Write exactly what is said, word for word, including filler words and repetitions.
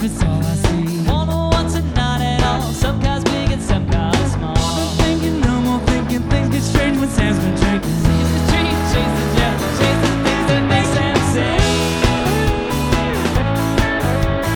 it's all I see. One oh ones and nine and all, some cars big and some cars small. I'm thinking no more thinking, things get strange when Sam's been